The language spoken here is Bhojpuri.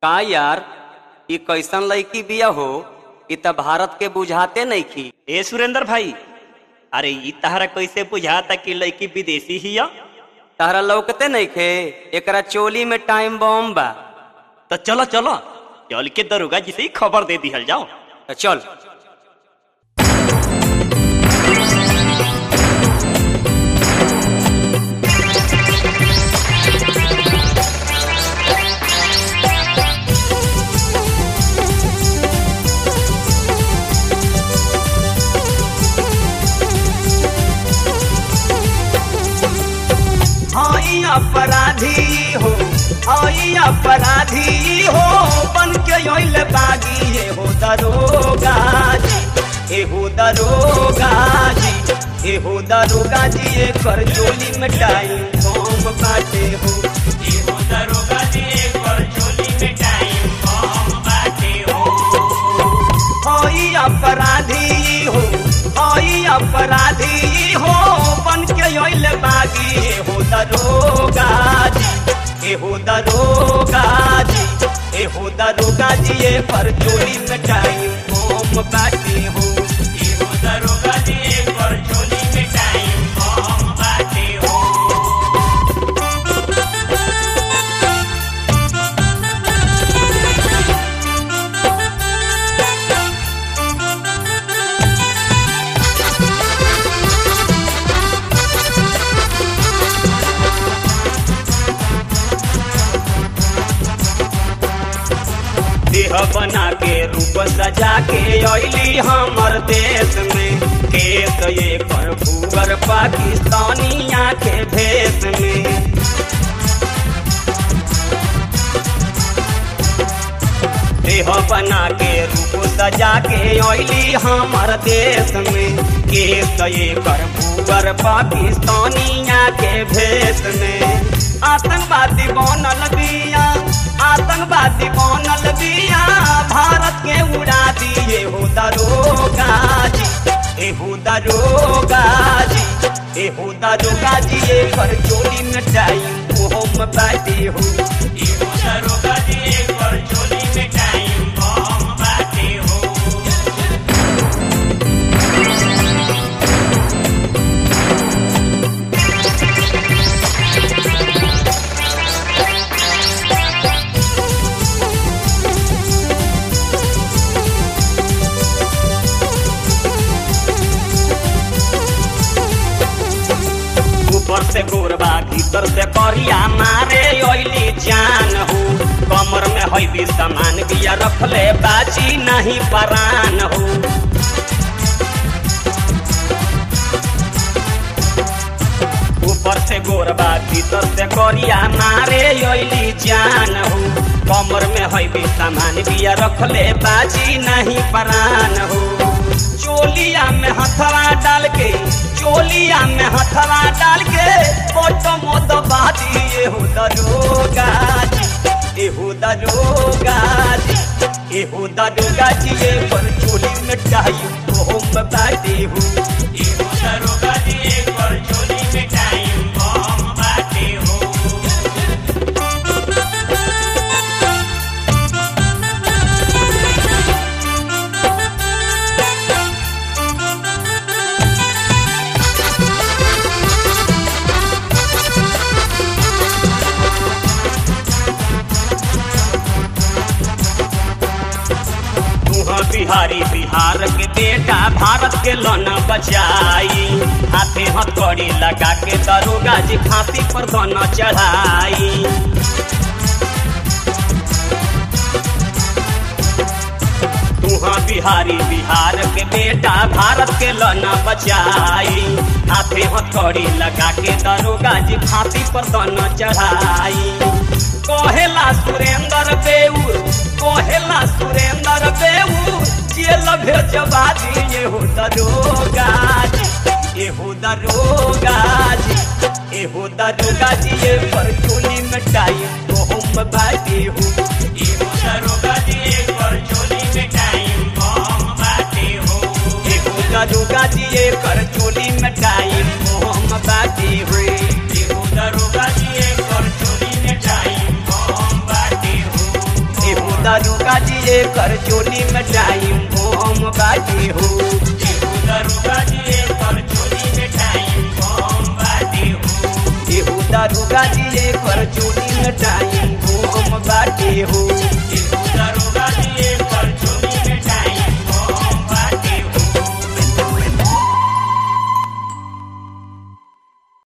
का यार ई कैसन लड़की बिया हो, ई त भारत के बुझाते नहीं की। ए सुरेंद्र भाई, अरे ई तहरा कैसे बुझाता कि लड़की विदेशी ही है? तहरा लौकते नहीं खे, एकरा चोली में टाइम बम बा। तो चलो चलो चल के दरोगा जी से ही खबर दे दिहल जाओ। तो चल। अपराधी हो अपराधी हो बन के योइल बागी ये हो दरोगा जी, ए हो दरोगा जी, ए हो दरोगा जी, ए कर चोली में टाइम बम बाटे हो, ए हो दरोगा जी, ए कर चोली में टाइम बम बाटे हो। अपराधी हो अपराधी हो बन के योइल बागी ये हो दरोगा जी, ए हो दरोगा जी, ए हो दरोगा जी, ए पर चोली में टाइम बम बाटे हो, ए हो दरोगा जी, ए पर चोली में टाइम बम बाटे हो। देह बना के रूप सजा के अइली हमर देश में, केस ये पर भूगर पाकिस्तानिया के भेष में। देह बना के रूप सजा के अइली हमर देश में, केस ये पर भूगर पाकिस्तानिया के भेष में। आतंकवादी बनल बिया, आतंकवादी बनल बिया, भारत के उड़ा दिए हो दरोगा जी, ए हो दरोगा जी, ए हो दरोगा जी, ए पर चोली में टाइम बम बाटे हो, ए हो दरोगा जी, ए पर चोली में टाइम बम बाटे हो। ऊपर से गोरबा भीतर से करिया मारे ओइली जान हो, कमर में है भी सामान बिया रखले बाजी नहीं परान हो। ऊपर से गोरबा भीतर से करिया मारे ओइली जान हो, कमर में है भी सामान बिया रखले बाजी नहीं परान हो। चोलिया में हथवा डाल के, चोलिया में हथवा डाल के फोटो मोद बाजी ये हो दरोगा जी, ए हो दरोगा जी, ए हो दरोगा जी, ए पर चोली में टाइम बम बाटे हो, ए हो दरोगा जी, ए पर चोली में टाइम बम बाटे हो। बिहारी बिहार के बेटा भारत के लौना बचाई, हाथे हथकड़ी लगा के दरोगा जी फांसी पर दोना चढ़ाई। तुहा बिहारी बिहार के बेटा भारत के लौना बचाई, हाथे हथकड़ी लगा के दरोगा जी फांसी पर दोना चढ़ाई। कहेला सुरेंद्र बेऊर, कहेला सुरेंद्र बेऊर, जेल भेजवा दिए हो दरोगा जी, ए हो दरोगा जी, ए हो दरोगा जी, ए पर चोली में टाइम बम बाटे हो, ए हो दरोगा जी, ए पर चोली में टाइम बम बाटे हो, ए हो दरोगा जी, ए पर चोली में टाइम बम बाटे हो, ए हो दरोगा जी, ए पर चोली में टाइम बम बाटे हो। दरोगा जी एकर चोली में टाइम बम बाटे हो। दरोगा जी एकर चोली में टाइम बम बाटे हो। एहू दरोगा जी एकर चोली में टाइम बम बाटे हो। दरोगा